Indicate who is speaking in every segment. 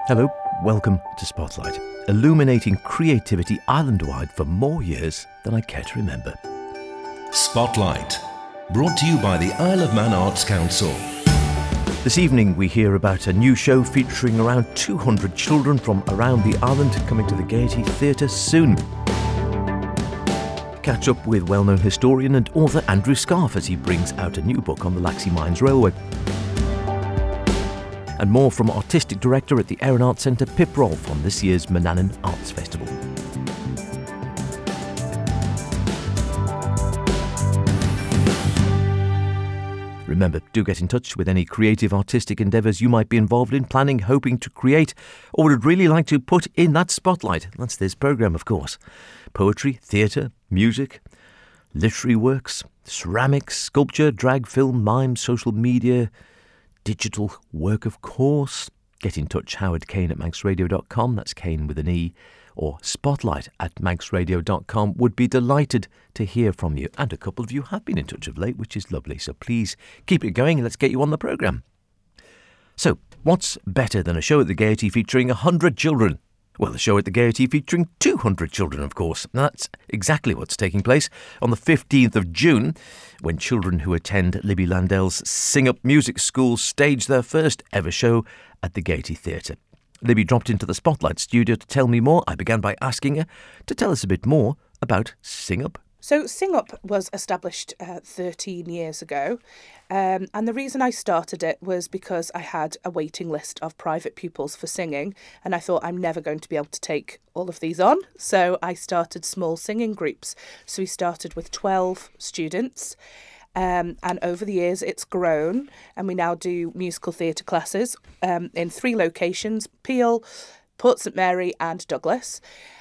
Speaker 1: Hello, welcome to Spotlight, illuminating creativity island-wide for more years than I care to remember.
Speaker 2: Spotlight, brought to you by the Isle of Man Arts Council.
Speaker 1: This evening we hear about a new show featuring around 200 children from around the island coming to the Gaiety Theatre soon. Catch up with well-known historian and author Andrew Scarf as he brings out a new book on the Laxey Mines Railway. And more from Artistic Director at the Erin Arts Centre, Pip Rolfe, on this year's Manannan Arts Festival. Remember, do get in touch with any creative artistic endeavours you might be involved in, planning, hoping to create, or would really like to put in that spotlight. That's this programme, of course. Poetry, theatre, music, literary works, ceramics, sculpture, drag, film, mime, social media, digital work, of course. Get in touch, Howard Kane at manxradio.com, that's Kane with an E, or spotlight at manxradio.com. Would be delighted to hear from you. And a couple of you have been in touch of late, which is lovely. So please keep it going and let's get you on the programme. So, what's better than a show at the Gaiety featuring 100 children? Well, a show at the Gaiety featuring 200 children, of course. That's exactly what's taking place on the 15th of June, when children who attend Libby Landell's Sing Up Music School stage their first ever show at the Gaiety Theatre. Libby dropped into the Spotlight studio to tell me more. I began by asking her to tell us a bit more about Sing Up.
Speaker 3: So Sing Up was established 13 years ago, and the reason I started it was because I had a waiting list of private pupils for singing, and I thought I'm never going to be able to take all of these on, so I started small singing groups. So we started with 12 students, and over the years it's grown, and we now do musical theatre classes in 3 locations: Peel, Port St Mary and Douglas.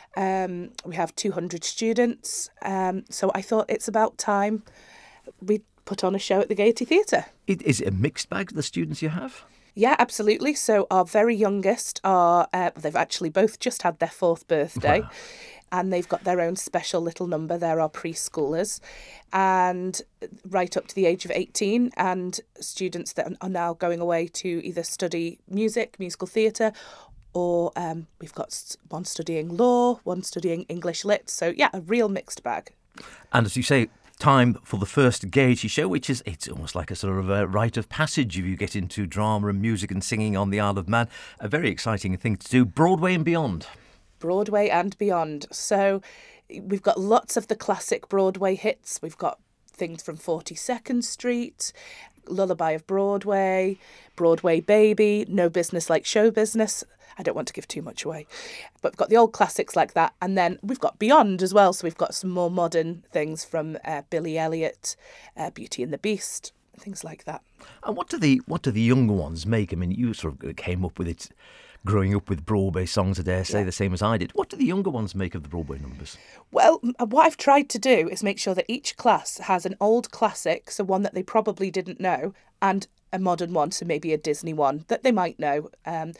Speaker 3: We have 200 students, so I thought it's about time we put on a show at the Gaiety Theatre.
Speaker 1: Is it a mixed bag, the students you have?
Speaker 3: Yeah, absolutely. So our very youngest are, they've actually both just had their 4th birthday. Wow. And they've got their own special little number. They're our preschoolers, and right up to the age of 18, and students that are now going away to either study music, musical theatre, or we've got one studying law, one studying English Lit. So, yeah, a real mixed bag. And
Speaker 1: as you say, time for the first Gaiety show, which is, it's almost like a sort of a rite of passage if you get into drama and music and singing on the Isle of Man. A very exciting thing to do. Broadway and beyond.
Speaker 3: Broadway and beyond. So we've got lots of the classic Broadway hits. We've got things from 42nd Street, Lullaby of Broadway, Broadway Baby, No Business Like Show Business. I don't want to give too much away. But we've got the old classics like that. And then we've got beyond as well. So we've got some more modern things from Billy Elliot, Beauty and the Beast, things like that.
Speaker 1: And what do the younger ones make? I mean, you sort of came up with it growing up with Broadway songs, I dare say, the same as I did. What do the younger ones make of the Broadway numbers?
Speaker 3: Well, what I've tried to do is make sure that each class has an old classic, so one that they probably didn't know, and a modern one, so maybe a Disney one that they might know.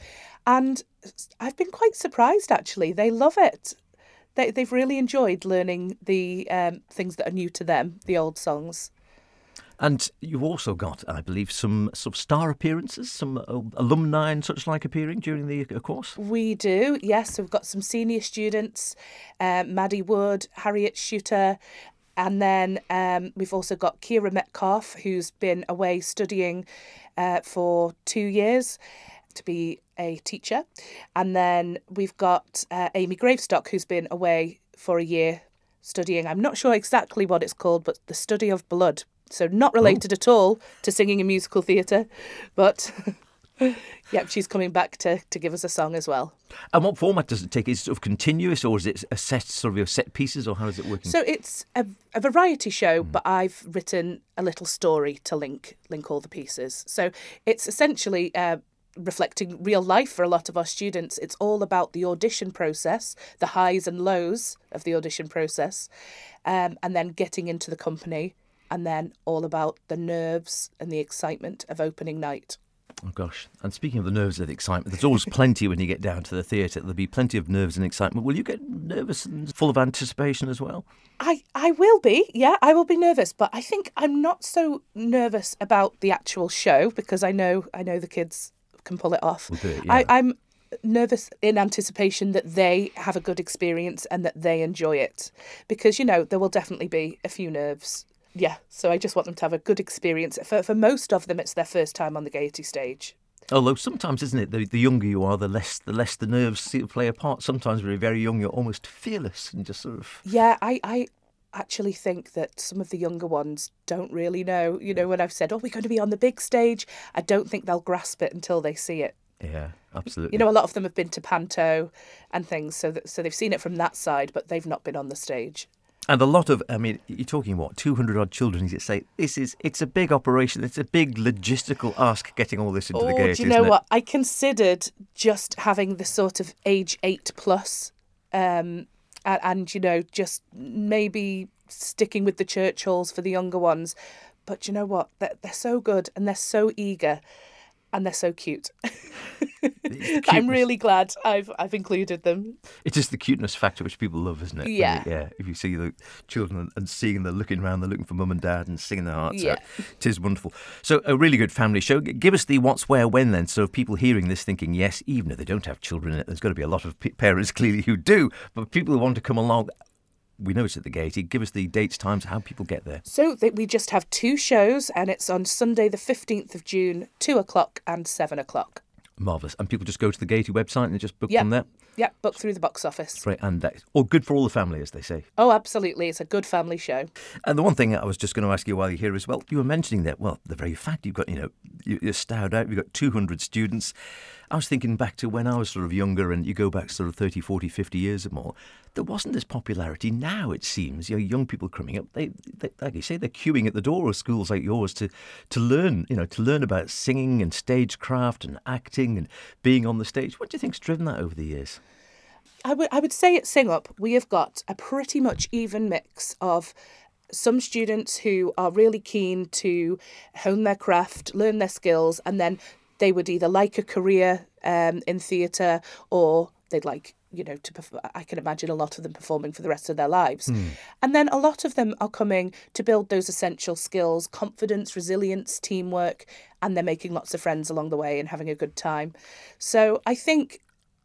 Speaker 3: And I've been quite surprised, actually. They love it. They've really enjoyed learning the things that are new to them, the old songs.
Speaker 1: And you've also got, I believe, some sort of star appearances, some alumni and such like appearing during the course?
Speaker 3: We do, yes. So we've got some senior students, Maddie Wood, Harriet Shooter, and then we've also got Kira Metcalf, who's been away studying for 2 years to be a teacher. And then we've got Amy Gravestock, who's been away for a year studying, I'm not sure exactly what it's called, but the study of blood. So not related at all to singing in musical theatre, but yep, she's coming back to give us a song as well.
Speaker 1: And what format does it take? Is it sort of continuous, or is it a set pieces, or how is it working?
Speaker 3: So it's a variety show, but I've written a little story to link all the pieces. So it's essentially reflecting real life for a lot of our students. It's all about the audition process, the highs and lows of the audition process, and then getting into the company. And then all about the nerves and the excitement of opening night.
Speaker 1: Oh, gosh. And speaking of the nerves and the excitement, there's always plenty when you get down to the theatre. There'll be plenty of nerves and excitement. Will you get nervous and full of anticipation as well?
Speaker 3: I will be, yeah, I will be nervous. But I think I'm not so nervous about the actual show because I know the kids can pull it off.
Speaker 1: We'll do it, yeah.
Speaker 3: nervous in anticipation that they have a good experience and that they enjoy it. Because, there will definitely be a few nerves. Yeah, so I just want them to have a good experience. For most of them, it's their first time on the Gaiety stage.
Speaker 1: Although sometimes, isn't it, the younger you are, the less the nerves seem to play a part. Sometimes when you're very young, you're almost fearless and just sort of...
Speaker 3: Yeah, I actually think that some of the younger ones don't really know. When I've said, we're going to be on the big stage, I don't think they'll grasp it until they see it.
Speaker 1: Yeah, absolutely.
Speaker 3: A lot of them have been to Panto and things, so they've seen it from that side, but they've not been on the stage.
Speaker 1: And a lot of, you're talking, 200 odd children, you say, it's a big operation, it's a big logistical ask getting all this into the Gaiety,
Speaker 3: do you know what? I considered just having the sort of age 8+, and just maybe sticking with the church halls for the younger ones. But you know what? They're so good and they're so eager and they're so cute. I'm really glad I've included them.
Speaker 1: It is the cuteness factor which people love, isn't it?
Speaker 3: Yeah.
Speaker 1: If you see the children and seeing them looking around, they're looking for mum and dad and singing their hearts out. It is wonderful. So a really good family show. Give us the what's, where, when then. So if people hearing this thinking, yes, even if they don't have children in it, there's got to be a lot of parents clearly who do. But people who want to come along, we know it's at the Gaiety. Give us the dates, times, how people get there.
Speaker 3: So we just have 2 shows and it's on Sunday the 15th of June, 2:00 and 7:00.
Speaker 1: Marvellous. And people just go to the Gaiety website and just book from there?
Speaker 3: Yeah, book through the box office.
Speaker 1: Right, and that's all good for all the family, as they say.
Speaker 3: Oh, absolutely. It's a good family show.
Speaker 1: And the one thing I was just going to ask you while you're here as well, you were mentioning that, the very fact you've got, you're stowed out, you've got 200 students. I was thinking back to when I was sort of younger, and you go back sort of 30, 40, 50 years or more, there wasn't this popularity. Now it seems, young people coming up, they like you say, they're queuing at the door of schools like yours to learn, to learn about singing and stagecraft and acting and being on the stage. What do you think's driven that over the years?
Speaker 3: I would say at Sing Up, we have got a pretty much even mix of some students who are really keen to hone their craft, learn their skills, and then they would either like a career in theatre or they'd like, to perform. I can imagine a lot of them performing for the rest of their lives. And then a lot of them are coming to build those essential skills, confidence, resilience, teamwork, and they're making lots of friends along the way and having a good time. So I think,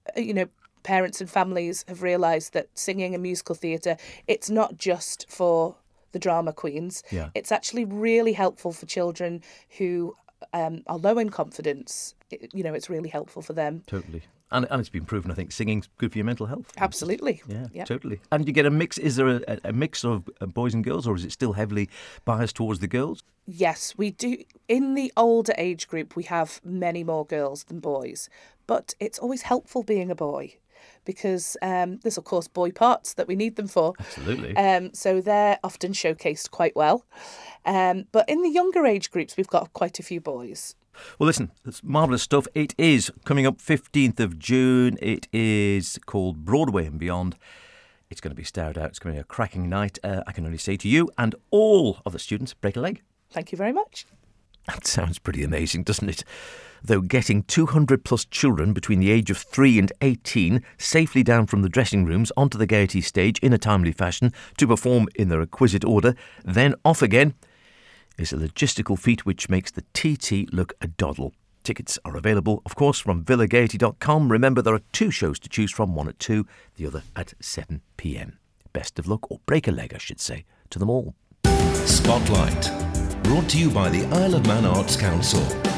Speaker 3: parents and families have realised that singing and musical theatre, it's not just for the drama queens.
Speaker 1: Yeah.
Speaker 3: It's actually really helpful for children who are low in confidence. It's really helpful for them.
Speaker 1: Totally. And it's been proven, I think, singing's good for your mental health.
Speaker 3: Absolutely.
Speaker 1: Yeah, totally. And you get a mix. Is there a mix of boys and girls, or is it still heavily biased towards the girls?
Speaker 3: Yes, we do. In the older age group, we have many more girls than boys. But it's always helpful being a boy, because there's, of course, boy parts that we need them for.
Speaker 1: Absolutely.
Speaker 3: So they're often showcased quite well. But in the younger age groups, we've got quite a few boys.
Speaker 1: Well, listen, it's marvellous stuff. It is coming up 15th of June. It is called Broadway and Beyond. It's going to be stowed out. It's going to be a cracking night. I can only say to you and all of the students, break a leg.
Speaker 3: Thank you very much.
Speaker 1: That sounds pretty amazing, doesn't it? Though getting 200 plus children between the age of 3 and 18 safely down from the dressing rooms onto the Gaiety stage in a timely fashion to perform in the requisite order, then off again, is a logistical feat which makes the TT look a doddle. Tickets are available, of course, from villagaiety.com. Remember, there are 2 shows to choose from, one at 2, the other at 7 p.m. Best of luck, or break a leg, I should say, to them all.
Speaker 2: Spotlight, brought to you by the Isle of Man Arts Council.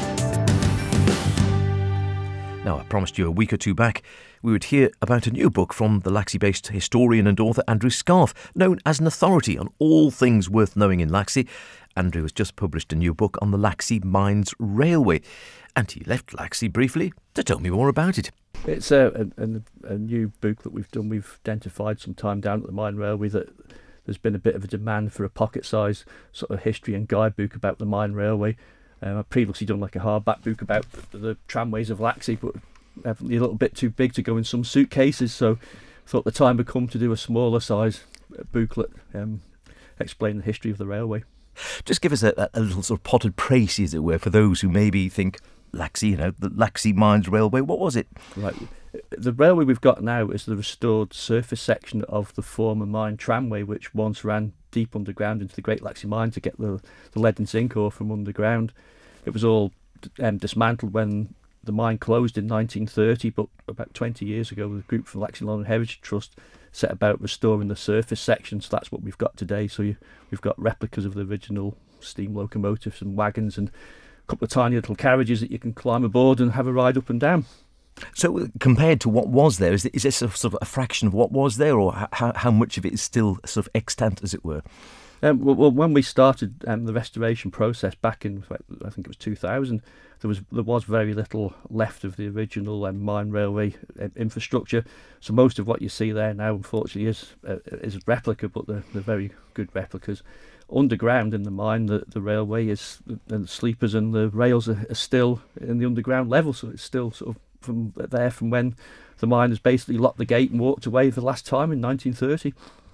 Speaker 1: Now, I promised you a week or 2 back we would hear about a new book from the Laxey-based historian and author Andrew Scarfe, known as an authority on all things worth knowing in Laxey. Andrew has just published a new book on the Laxey Mines Railway, and he left Laxey briefly to tell me more about it.
Speaker 4: It's a new book that we've done. We've identified some time down at the Mine Railway that there's been a bit of a demand for a pocket-size sort of history and guidebook about the Mine Railway. I've previously done like a hardback book about the tramways of Laxey, but evidently a little bit too big to go in some suitcases, so I thought the time had come to do a smaller size booklet explain the history of the railway.
Speaker 1: Just give us a little sort of potted précis, as it were, for those who maybe think Laxey, the Laxey Mines Railway. What was it?
Speaker 4: Right. The railway we've got now is the restored surface section of the former mine tramway, which once ran deep underground into the Great Laxey Mine to get the lead and zinc ore from underground. It was all dismantled when the mine closed in 1930, but about 20 years ago, the group from Laxey London Heritage Trust set about restoring the surface section. So that's what we've got today. So we've got replicas of the original steam locomotives and wagons, and a couple of tiny little carriages that you can climb aboard and have a ride up and down.
Speaker 1: So compared to what was there, is this sort of a fraction of what was there, or how much of it is still sort of extant, as it were?
Speaker 4: Well, when we started the restoration process back in, I think it was 2000, there was very little left of the original mine railway infrastructure. So most of what you see there now, unfortunately, is a replica, but they're very good replicas. Underground in the mine, the railway is, the sleepers and the rails are still in the underground level, so it's still sort of from when the miners basically locked the gate and walked away for the last time in 1930.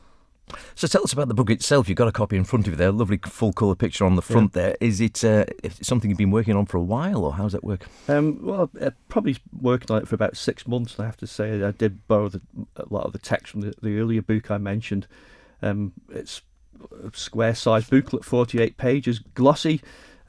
Speaker 1: So tell us about the book itself. You've got a copy in front of you there, a lovely full colour picture on the front there. Is it something you've been working on for a while, or how does that work?
Speaker 4: Well, probably working on it for about 6 months, I have to say. I did borrow a lot of the text from the earlier book I mentioned. It's a square-sized booklet, 48 pages, glossy,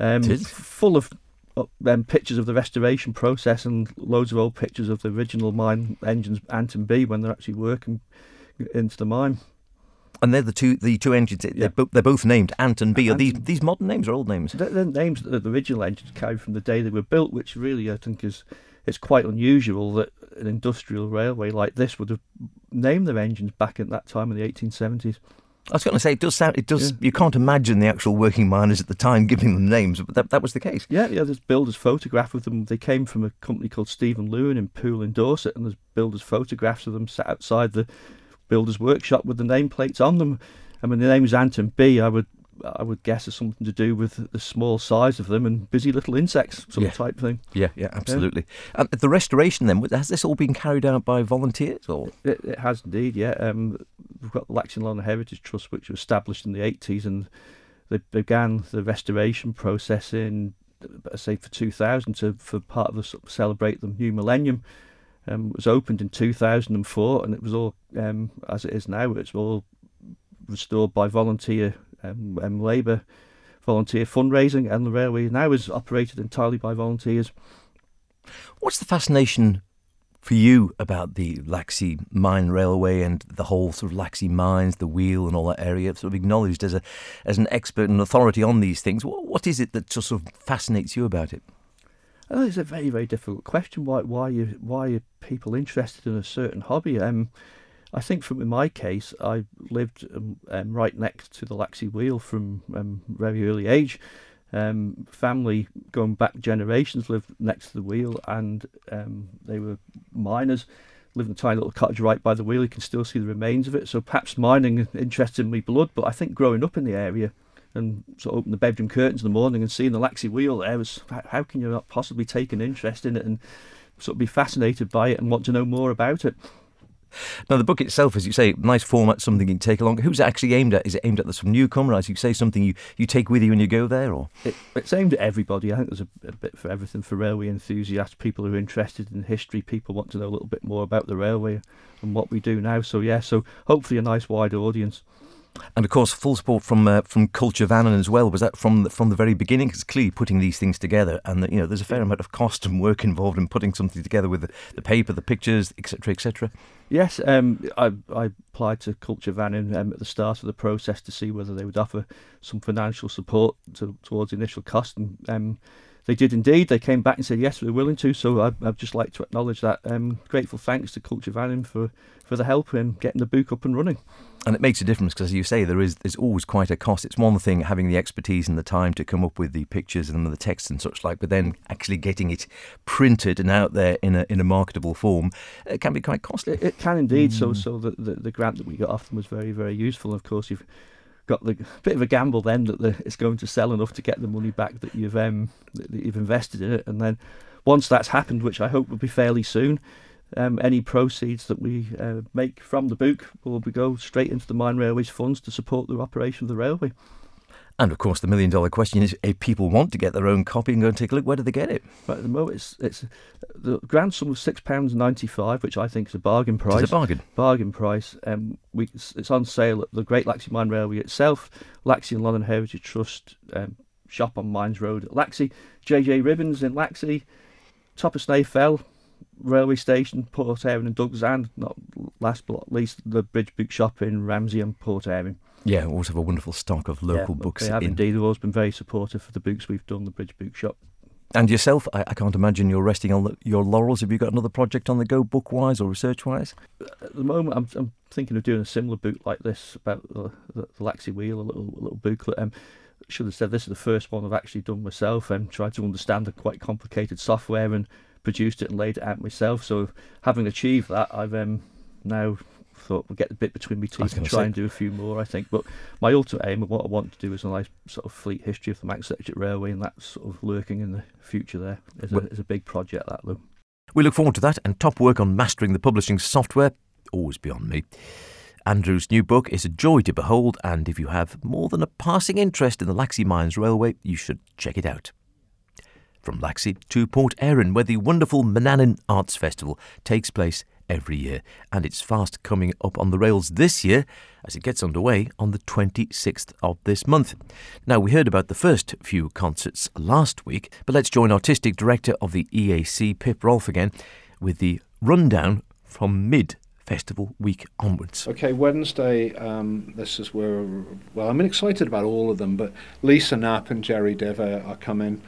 Speaker 4: full of pictures of the restoration process and loads of old pictures of the original mine engines, Ant and B, when they're actually working into the mine.
Speaker 1: And they're the two engines.
Speaker 4: Yeah.
Speaker 1: They're both named Ant and B. Are these modern names or old names?
Speaker 4: They're names that the original engines carried from the day they were built, which really I think it's quite unusual that an industrial railway like this would have named their engines back at that time in the 1870s.
Speaker 1: I was going to say, it does. Yeah. You can't imagine the actual working miners at the time giving them names, but that was the case.
Speaker 4: Yeah. There's builders' photograph of them. They came from a company called Stephen Lewin in Poole in Dorset, and there's builders' photographs of them sat outside the builder's workshop with the nameplates on them. I mean, the name's Ant and B. I would guess is something to do with the small size of them and busy little insects sort of type thing.
Speaker 1: Yeah, absolutely. Yeah. The restoration then, has this all been carried out by volunteers? Or
Speaker 4: It has indeed, yeah. We've got the Laxey London Heritage Trust, which was established in the 80s, and they began the restoration process in, say, for 2000 for part of the sort of celebrate the new millennium. It was opened in 2004, and it was all, as it is now, it's all restored by volunteer labour, volunteer fundraising, and the railway now is operated entirely by volunteers.
Speaker 1: What's the fascination for you about the Laxey Mine Railway and the whole sort of Laxey Mines, the wheel and all that area, sort of acknowledged as an expert and authority on these things? What is it that sort of fascinates you about it?
Speaker 4: I think it's a very, very difficult question. Why are people interested in a certain hobby? I think in my case, I lived right next to the Laxey Wheel from very early age. Family going back generations lived next to the wheel, and they were miners. Lived in a tiny little cottage right by the wheel. You can still see the remains of it. So perhaps mining interested in my blood, but I think growing up in the area and sort of open the bedroom curtains in the morning and seeing the Laxey Wheel there was, how can you not possibly take an interest in it and sort of be fascinated by it and want to know more about it?
Speaker 1: Now, the book itself, as you say, nice format, something you can take along. Who's it actually aimed at? Is it aimed at the sort of newcomer, as you say, something you take with you when you go there? Or
Speaker 4: It's aimed at everybody. I think there's a bit for everything, for railway enthusiasts, people who are interested in history, people want to know a little bit more about the railway and what we do now. So hopefully a nice wide audience.
Speaker 1: And of course, full support from Culture Vannin as well. Was that from the very beginning? Because clearly putting these things together, and there's a fair amount of cost and work involved in putting something together with the paper, the pictures, etc., etc.
Speaker 4: Yes, I applied to Culture Vannin at the start of the process to see whether they would offer some financial support towards the initial cost, and they did indeed. They came back and said yes, we're willing to. So I'd just like to acknowledge that. Grateful thanks to Culture Vannin for the help in getting the book up and running.
Speaker 1: And it makes a difference because, as you say, there's always quite a cost. It's one thing having the expertise and the time to come up with the pictures and the text and such like, but then actually getting it printed and out there in a marketable form, it can be quite costly.
Speaker 4: It can indeed. So the grant that we got off them was very, very useful. And of course, you've got the bit of a gamble then that it's going to sell enough to get the money back that you've invested in it. And then once that's happened, which I hope will be fairly soon, any proceeds that we make from the book will go straight into the Mine Railways funds to support the operation of the railway.
Speaker 1: And of course, the $1 million question is: if people want to get their own copy and go and take a look, where do they get it?
Speaker 4: Right at the moment, it's the grant sum of £6.95, which I think is a bargain price.
Speaker 1: It's a bargain.
Speaker 4: Bargain price. It's on sale at the Great Laxey Mine Railway itself, Laxey and London Heritage Trust shop on Mines Road at Laxey, JJ Ribbons in Laxey, Top of Snaefell, railway station, Port Erin and Douglas, and not last but not least, the Bridge Book Shop in Ramsey and Port Erin.
Speaker 1: Yeah, always have a wonderful stock of local books.
Speaker 4: They have indeed. They've always been very supportive for the books we've done, the Bridge Book Shop.
Speaker 1: And yourself, I can't imagine you're resting on your laurels. Have you got another project on the go, book-wise or research-wise?
Speaker 4: At the moment, I'm thinking of doing a similar book like this about the Laxey Wheel, a little booklet. Should have said this is the first one I've actually done myself and tried to understand the quite complicated software and produced it and laid it out myself. So having achieved that, I've now thought we'll get the bit between my teeth and try and do a few more, I think. But my ultimate aim of what I want to do is a nice sort of fleet history of the Manx Electric Railway, and that's sort of lurking in the future there. It's a big project, that, though.
Speaker 1: We look forward to that, and top work on mastering the publishing software, always beyond me. Andrew's new book is a joy to behold, and if you have more than a passing interest in the Laxey Mines Railway, you should check it out. From Laxey to Port Erin, where the wonderful Manannan Arts Festival takes place every year, and it's fast coming up on the rails this year as it gets underway on the 26th of this month. Now, we heard about the first few concerts last week, but let's join Artistic Director of the EAC, Pip Rolfe, again with the rundown from mid-festival week onwards.
Speaker 5: Okay, Wednesday, this is where, well, I'm excited about all of them, but Lisa Knapp and Jerry Diver are coming.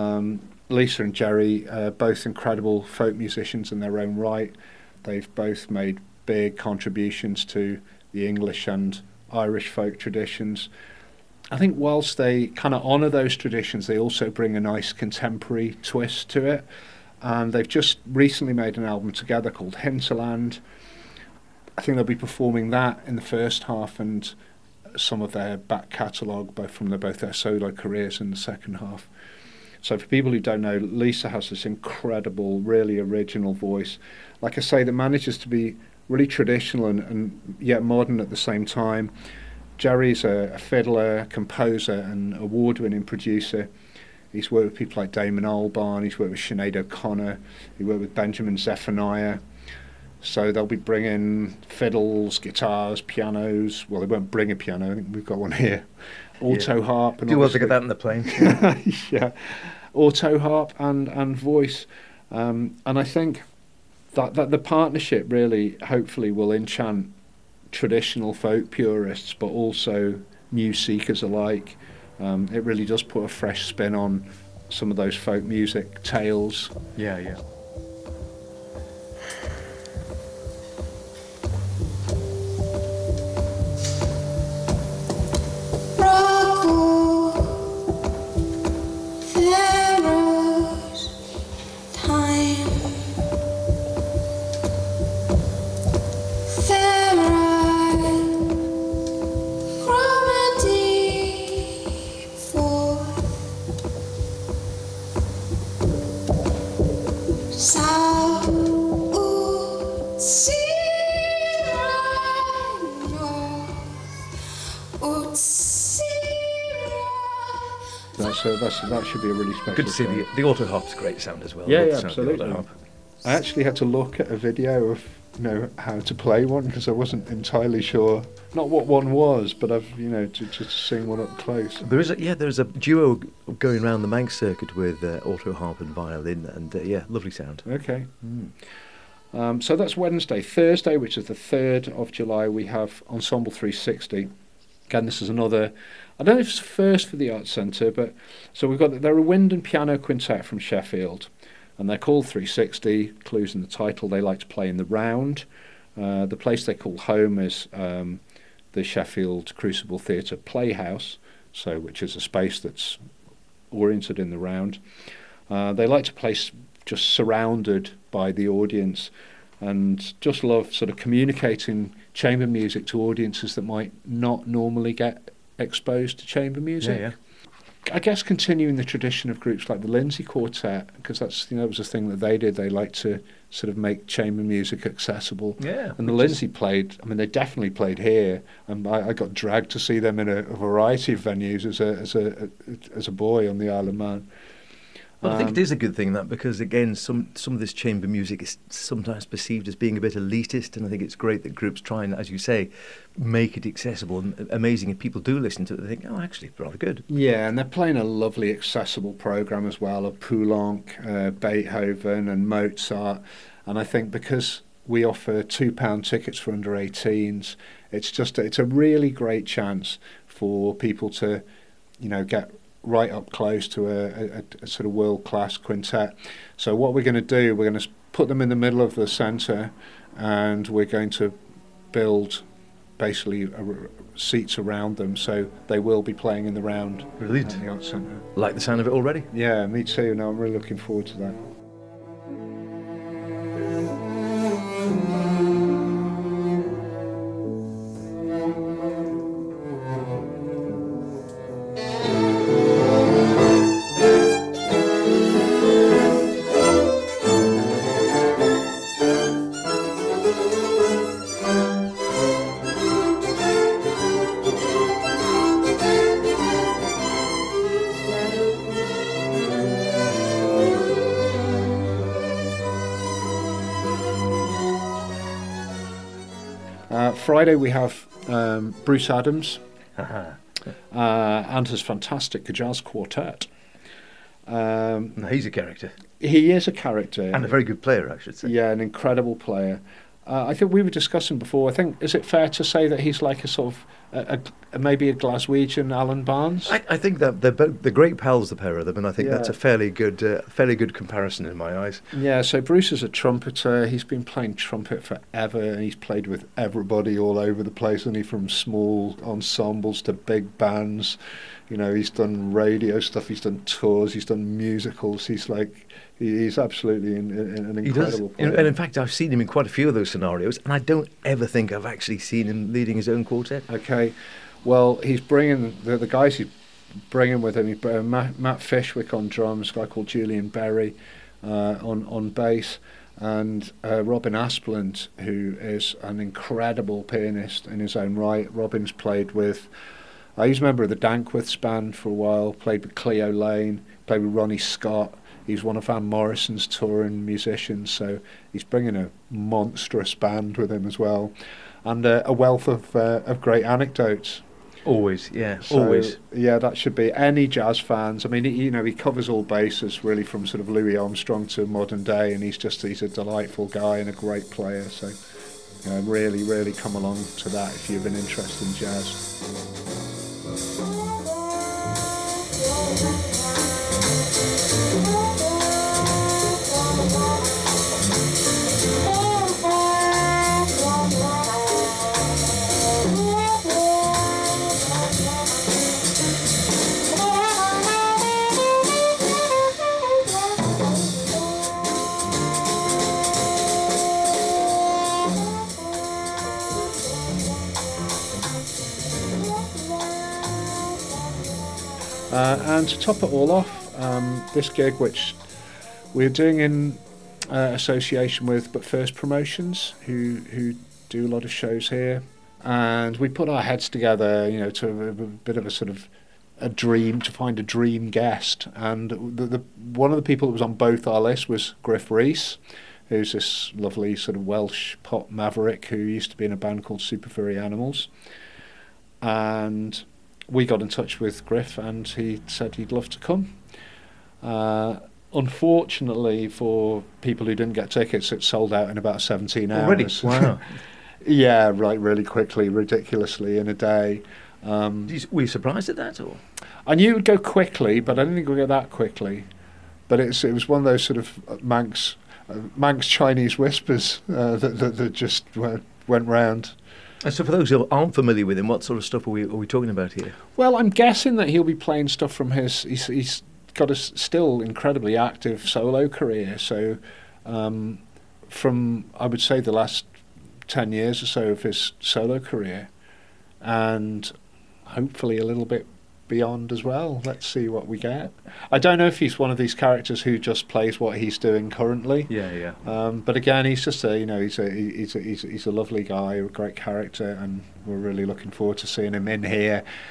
Speaker 5: Lisa and Jerry, both incredible folk musicians in their own right. They've both made big contributions to the English and Irish folk traditions. I think whilst they kind of honour those traditions, they also bring a nice contemporary twist to it. And they've just recently made an album together called Hinterland. I think they'll be performing that in the first half and some of their back catalogue, both their solo careers in the second half. So for people who don't know, Lisa has this incredible, really original voice. Like I say, that manages to be really traditional and yet modern at the same time. Jerry's a fiddler, composer and award-winning producer. He's worked with people like Damon Albarn, he's worked with Sinead O'Connor, he worked with Benjamin Zephaniah. So they'll be bringing fiddles, guitars, pianos. Well, they won't bring a piano, I think we've got one here. Alto harp. And
Speaker 1: do well to get that in the plane.
Speaker 5: Yeah, alto harp and voice. And I think that the partnership really, hopefully, will enchant traditional folk purists, but also new seekers alike. It really does put a fresh spin on some of those folk music tales.
Speaker 1: Yeah.
Speaker 5: That should be a really special.
Speaker 1: Good to see the auto harp's great sound as well.
Speaker 5: Yeah, absolutely. I actually had to look at a video of how to play one because I wasn't entirely sure, not what one was, but I've to sing one up close.
Speaker 1: There's a duo going around the Manx circuit with auto harp and violin, and lovely sound.
Speaker 5: Okay. So that's Wednesday. Thursday, which is the 3rd of July, we have Ensemble 360. Again, this is another, I don't know if it's first for the Arts Centre, but so they're a wind and piano quintet from Sheffield, and they're called 360, clues in the title. They like to play in the round. The place they call home is the Sheffield Crucible Theatre Playhouse, which is a space that's oriented in the round. They like to play just surrounded by the audience, and just love sort of communicating chamber music to audiences that might not normally get exposed to chamber music.
Speaker 1: Yeah.
Speaker 5: I guess continuing the tradition of groups like the Lindsay Quartet, because that was a thing that they did. They like to sort of make chamber music accessible.
Speaker 1: Yeah.
Speaker 5: And the Lindsay played, they definitely played here, and I got dragged to see them in a variety of venues as a boy on the Isle of Man.
Speaker 1: Well, I think it is a good thing, that, because again, some of this chamber music is sometimes perceived as being a bit elitist, and I think it's great that groups try and, as you say, make it accessible and amazing. If people do listen to it, they think, oh, actually, it's rather good.
Speaker 5: Yeah, and they're playing a lovely accessible programme as well of Poulenc, Beethoven and Mozart. And I think because we offer £2 tickets for under 18s, it's a really great chance for people to, get right up close to a sort of world-class quintet. So what we're going to do, we're going to put them in the middle of the centre, and we're going to build basically seats around them, so they will be playing in the round.
Speaker 1: Brilliant.
Speaker 5: At the Arts Centre.
Speaker 1: Like the sound of it already?
Speaker 5: Yeah, me too. No, I'm really looking forward to that. Friday we have Bruce Adams and his fantastic jazz quartet.
Speaker 1: He's a character.
Speaker 5: He is a character.
Speaker 1: And a very good player, I should say.
Speaker 5: Yeah, an incredible player. I think we were discussing before, is it fair to say that he's like a sort of, maybe a Glaswegian Alan Barnes?
Speaker 1: I think that they're great pals, the pair of them, and I think that's a fairly good comparison in my eyes.
Speaker 5: Yeah, so Bruce is a trumpeter. He's been playing trumpet forever, and he's played with everybody all over the place, from small ensembles to big bands. He's done radio stuff, he's done tours, he's done musicals. He's absolutely an incredible player.
Speaker 1: And in fact, I've seen him in quite a few of those scenarios, and I don't ever think I've actually seen him leading his own quartet.
Speaker 5: Okay, well, he's bringing the guys he's bringing with him. Matt Fishwick on drums, a guy called Julian Berry on bass, and Robin Aspland, who is an incredible pianist in his own right. Robin's played with... he's a member of the Dankwiths band for a while, played with Cleo Lane, played with Ronnie Scott. He's one of Van Morrison's touring musicians, so he's bringing a monstrous band with him as well, and a wealth of great anecdotes.
Speaker 1: Always, yeah,
Speaker 5: So,
Speaker 1: always.
Speaker 5: Yeah, that should be any jazz fans. I mean, he covers all bases really, from sort of Louis Armstrong to modern day, and he's a delightful guy and a great player. So, really, really come along to that if you've been interested in jazz. And to top it all off, this gig, which we're doing in association with But First Promotions, who do a lot of shows here, and we put our heads together, to a bit of a sort of a dream, to find a dream guest. And one of the people that was on both our lists was Griff Rhys, who's this lovely sort of Welsh pop maverick who used to be in a band called Super Furry Animals. And we got in touch with Griff, and he said he'd love to come. Unfortunately, for people who didn't get tickets, it sold out in about 17 hours.
Speaker 1: Already? Wow.
Speaker 5: Yeah, right, really quickly, ridiculously, in a day.
Speaker 1: Were you surprised at that, or?
Speaker 5: I knew it would go quickly, but I didn't think it would go that quickly. But it was one of those sort of Manx Chinese whispers that just went round.
Speaker 1: And so for those who aren't familiar with him, what sort of stuff are we talking about here?
Speaker 5: Well, I'm guessing that he'll be playing stuff from he's got a still incredibly active solo career. So from, I would say, the last 10 years or so of his solo career, and hopefully a little bit beyond as well. Let's see what we get. I don't know if he's one of these characters who just plays what he's doing currently.
Speaker 1: Yeah.
Speaker 5: But again, he's just he's a lovely guy, a great character, and we're really looking forward to seeing him in here.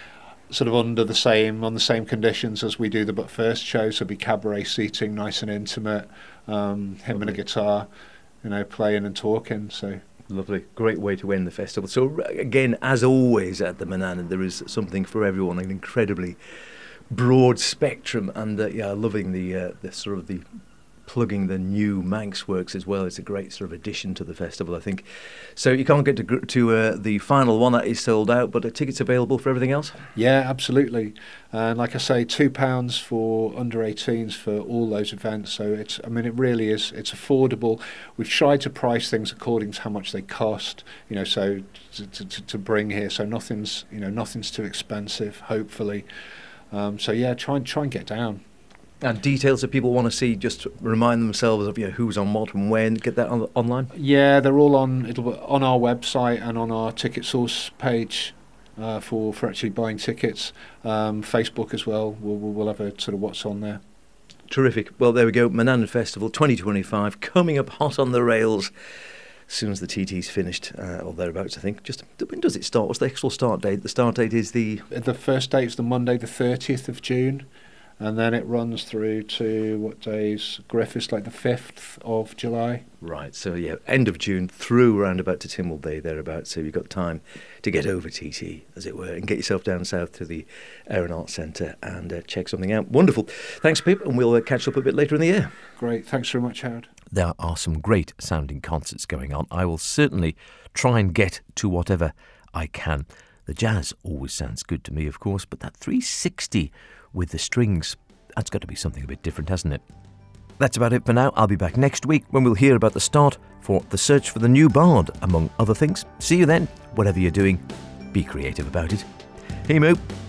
Speaker 5: sort of on the same conditions as we do the But First show, so it'll be cabaret seating, nice and intimate, him and a guitar, playing and talking. So
Speaker 1: lovely, great way to end the festival. So again, as always at the Manana, there is something for everyone, an incredibly broad spectrum, and loving the sort of the plugging the new Manx works as well. It's a great sort of addition to the festival, I think. So you can't get to the final one, that is sold out, but are tickets available for everything else?
Speaker 5: Yeah, absolutely. And like I say, £2 for under 18s for all those events. So it really is. It's affordable. We've tried to price things according to how much they cost. So to bring here, so nothing's too expensive. Hopefully, try and get down.
Speaker 1: And details that people want to see, just remind themselves of who's on what and when. Get that online?
Speaker 5: Yeah, they're all on our website and on our Ticket Source page for actually buying tickets. Facebook as well. We'll have a sort of what's on there.
Speaker 1: Terrific. Well, there we go. Manana Festival 2025 coming up hot on the rails as soon as the TT's finished, or thereabouts, I think. Just when does it start? What's the actual start date? The start date is the
Speaker 5: first date is the Monday, the 30th of June. And then it runs through to, what days? Griffiths, like the 5th of July.
Speaker 1: Right, so end of June through round about to Tynwald Day, thereabouts. So you've got time to get over TT, as it were, and get yourself down south to the Air and Arts Centre and check something out. Wonderful. Thanks, Pip, and we'll catch up a bit later in the year.
Speaker 5: Great. Thanks very much, Howard.
Speaker 1: There are some great sounding concerts going on. I will certainly try and get to whatever I can. The jazz always sounds good to me, of course, but that 360 with the strings, that's got to be something a bit different, hasn't it? That's about it for now. I'll be back next week when we'll hear about the start for the search for the new bard, among other things. See you then. Whatever you're doing, be creative about it. Hey, Mo.